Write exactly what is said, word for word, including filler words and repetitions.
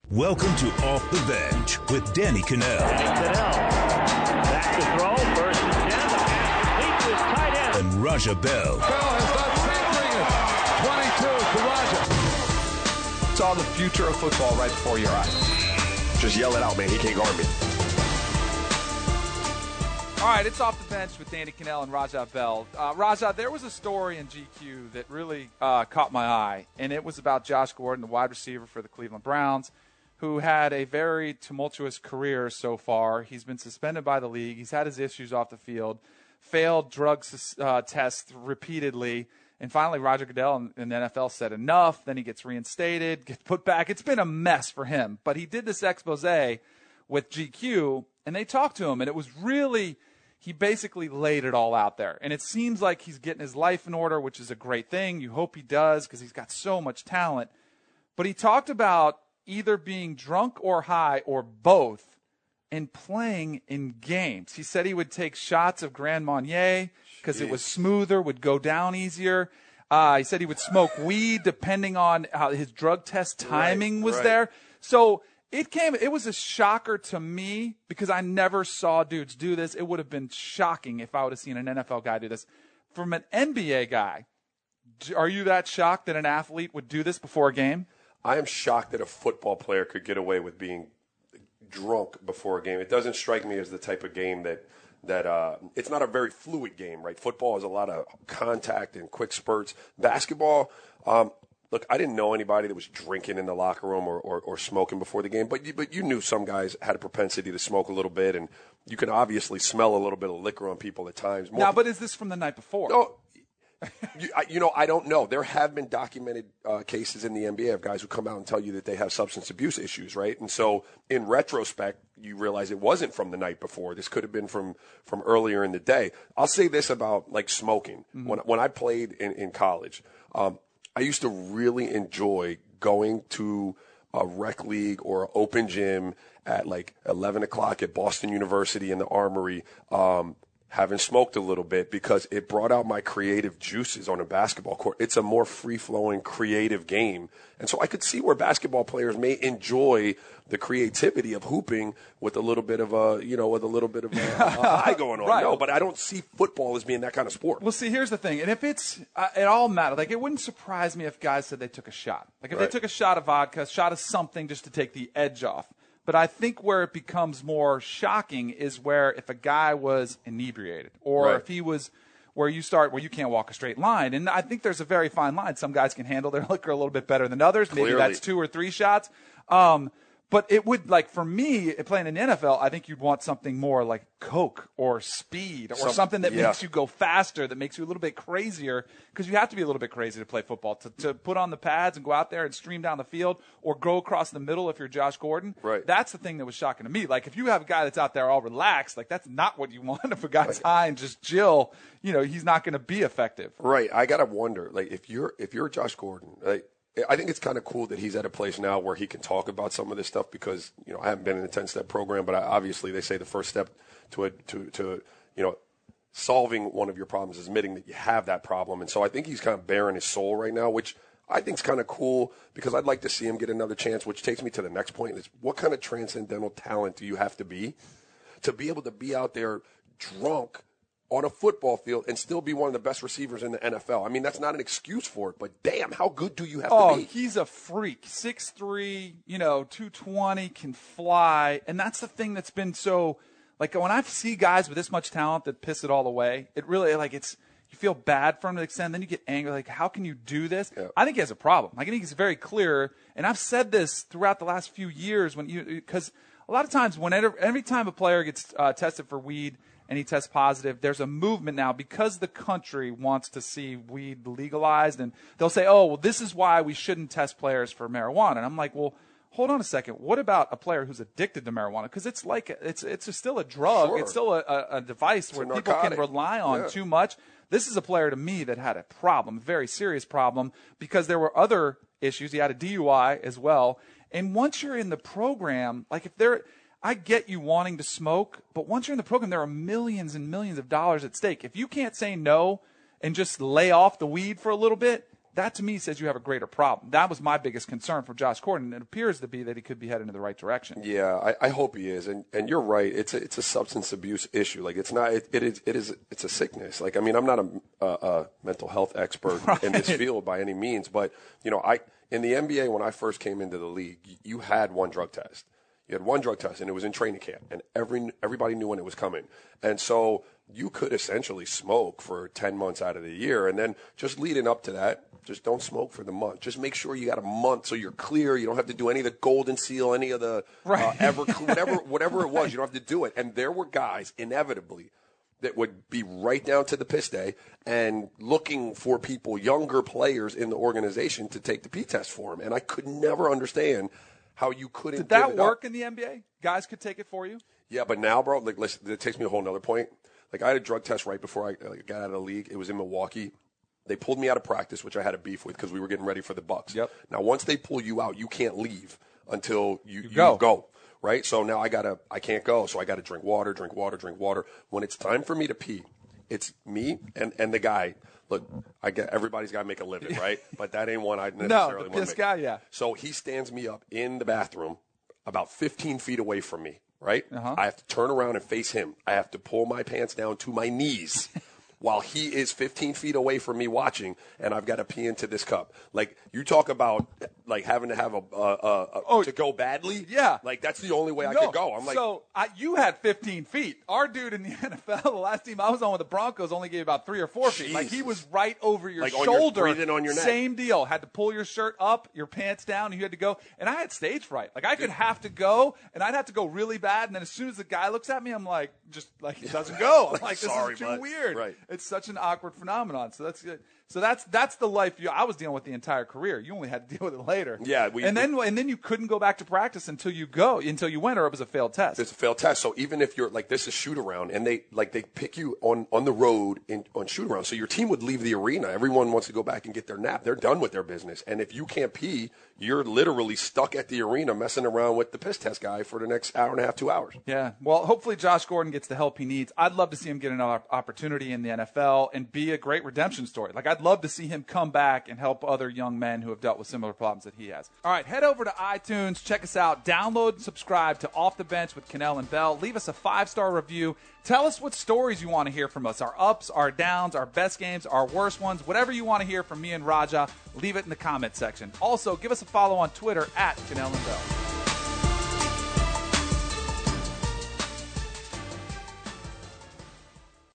Welcome to Off the Bench with Danny Kanell. Danny Kanell. Back to throw. First and ten. The pass complete to his tight end. And Raja Bell. Bell has done something. twenty-two to Raja. Saw the future of football right before your eyes. Just yell it out, man. He can't guard me. All right, it's Off the Bench with Danny Kanell and Raja Bell. Uh, Raja, there was a story in G Q that really uh, caught my eye, and it was about Josh Gordon, the wide receiver for the Cleveland Browns, who had a very tumultuous career so far. He's been suspended by the league. He's had his issues off the field, failed drug uh, tests repeatedly, and finally Roger Goodell in, in the N F L said enough. Then he gets reinstated, gets put back. It's been a mess for him, but he did this expose with G Q, and they talked to him, and it was really – he basically laid it all out there. And it seems like he's getting his life in order, which is a great thing. You hope he does because he's got so much talent. But he talked about either being drunk or high or both and playing in games. He said he would take shots of Grand Marnier because it was smoother, would go down easier. Uh, he said he would smoke weed depending on how his drug test timing right, was right. there. So It came. It was a shocker to me because I never saw dudes do this. It would have been shocking if I would have seen an N F L guy do this. From an N B A guy, are you that shocked that an athlete would do this before a game? I am shocked that a football player could get away with being drunk before a game. It doesn't strike me as the type of game that that uh, it's not a very fluid game, right? Football is a lot of contact and quick spurts. Basketball. Um, Look, I didn't know anybody that was drinking in the locker room or, or, or smoking before the game, but you, but you knew some guys had a propensity to smoke a little bit, and you can obviously smell a little bit of liquor on people at times. More now, but is this from the night before? No, you, I, you know, I don't know. There have been documented uh, cases in the N B A of guys who come out and tell you that they have substance abuse issues, right? And so in retrospect, you realize it wasn't from the night before. This could have been from, from earlier in the day. I'll say this about, like, smoking. Mm-hmm. When, when I played in, in college, um, I used to really enjoy going to a rec league or an open gym at like eleven o'clock at Boston University in the Armory, um, having smoked a little bit because it brought out my creative juices on a basketball court. It's a more free-flowing, creative game. And so I could see where basketball players may enjoy the creativity of hooping with a little bit of a, you know, with a little bit of a, a high going on. Right. No, but I don't see football as being that kind of sport. Well, see, here's the thing. And if it's, uh, it all matters. Like, it wouldn't surprise me if guys said they took a shot. Like, if Right. they took a shot of vodka, a shot of something just to take the edge off. But I think where it becomes more shocking is where if a guy was inebriated or Right. if he was where you start where you can't walk a straight line. And I think there's a very fine line. Some guys can handle their liquor a little bit better than others. Maybe Clearly. that's two or three shots. Um, But it would, like, for me, playing in the N F L, I think you'd want something more like Coke or speed or Some- something that yeah. makes you go faster, that makes you a little bit crazier, because you have to be a little bit crazy to play football, to, to put on the pads and go out there and stream down the field or go across the middle if you're Josh Gordon. Right. That's the thing that was shocking to me. Like, if you have a guy that's out there all relaxed, like, that's not what you want. If a guy's high and just chill, you know, he's not going to be effective. Right. I gotta wonder, like, if you're if you're Josh Gordon, like, I think it's kind of cool that he's at a place now where he can talk about some of this stuff because, you know, I haven't been in a ten-step program, but I, obviously they say the first step to a, to to you know solving one of your problems is admitting that you have that problem, and so I think he's kind of bearing his soul right now, which I think is kind of cool because I'd like to see him get another chance. Which takes me to the next point: is what kind of transcendental talent do you have to be to be able to be out there drunk on a football field and still be one of the best receivers in the N F L? I mean, that's not an excuse for it, but damn, how good do you have oh, to be? Oh, he's a freak. six three, you know, two twenty, can fly. And that's the thing that's been so, like, when I see guys with this much talent that piss it all away, it really, like, it's, you feel bad for him to the extent, then you get angry, like, how can you do this? Yeah. I think he has a problem. Like, I think he's very clear, and I've said this throughout the last few years when you, because a lot of times, whenever, every time a player gets uh, tested for weed, and he tests positive, there's a movement now because the country wants to see weed legalized, and they'll say, oh, well, this is why we shouldn't test players for marijuana. And I'm like, well, hold on a second. What about a player who's addicted to marijuana? Because it's like it's it's still a drug. Sure. It's still a, a, a device It's where a people can narcotic. rely on Yeah. too much. This is a player to me that had a problem, a very serious problem, because there were other issues. He had a D U I as well. And once you're in the program, like if they're – I get you wanting to smoke, but once you're in the program, there are millions and millions of dollars at stake. If you can't say no and just lay off the weed for a little bit, that to me says you have a greater problem. That was my biggest concern for Josh Gordon. It appears to be that he could be heading in the right direction. Yeah, I, I hope he is. And and you're right. It's a, it's a substance abuse issue. Like it's not. It, it is. It is. It's a sickness. Like I mean, I'm not a, a, a mental health expert right. in this field by any means, but you know, I in the N B A when I first came into the league, you had one drug test. You had one drug test, and it was in training camp, and every everybody knew when it was coming. And so you could essentially smoke for ten months out of the year, and then just leading up to that, just don't smoke for the month. Just make sure you got a month so you're clear. You don't have to do any of the Golden Seal, any of the right. uh, ever, whatever, whatever it was. You don't have to do it. And there were guys, inevitably, that would be right down to the piss day and looking for people, younger players in the organization, to take the P test for them. And I could never understand how you couldn't. Did that give it work up. in the N B A? Guys could take it for you? Yeah, but now, bro, like, listen, it takes me a whole nother point. Like, I had a drug test right before I like, got out of the league. It was in Milwaukee. They pulled me out of practice, which I had a beef with because we were getting ready for the Bucks. Yep. Now, once they pull you out, you can't leave until you, you, you go. go. Right? So now I gotta, I can't go. So I got to drink water, drink water, drink water. When it's time for me to pee, it's me and, and the guy. Look, I get everybody's got to make a living, right? But that ain't one I necessarily no, want to make. this guy, yeah. So he stands me up in the bathroom about fifteen feet away from me, right? Uh-huh. I have to turn around and face him. I have to pull my pants down to my knees while he is fifteen feet away from me watching, and I've got to pee into this cup. Like, you talk about, like, having to have a, a, a, a oh, to go badly. Yeah. Like, that's the only way I no, could go. I'm like, so I, you had fifteen feet. Our dude in the N F L, the last team I was on with the Broncos, only gave about three or four feet. Like, he was right over your like shoulder. On your, breathing on your neck. Same deal. Had to pull your shirt up, your pants down, and you had to go. And I had stage fright. Like, I could have to go, and I'd have to go really bad. And then as soon as the guy looks at me, I'm like, just like, it doesn't go. I'm like, this Sorry, is too bud. weird. Right. It's such an awkward phenomenon. So that's good. So that's that's the life you, I was dealing with the entire career. You only had to deal with it later. Yeah, we, and then and then you couldn't go back to practice until you go until you went, or it was a failed test. It's a failed test. So even if you're like, this is shoot around, and they like they pick you on, on the road in, on shoot around, so your team would leave the arena. Everyone wants to go back and get their nap. They're done with their business, and if you can't pee, you're literally stuck at the arena messing around with the piss test guy for the next hour and a half, two hours. Yeah. Well, hopefully Josh Gordon gets the help he needs. I'd love to see him get another opportunity in the N F L and be a great redemption story. Like, I'd love to see him come back and help other young men who have dealt with similar problems that he has. All right, head over to iTunes, check us out, download and subscribe to Off the Bench with Cannell and Bell. Leave us a five-star review. Tell us what stories you want to hear from us, our ups, our downs, our best games, our worst ones, whatever you want to hear from me and Raja, leave it in the comment section. Also, give us a follow on Twitter at Cannell and Bell.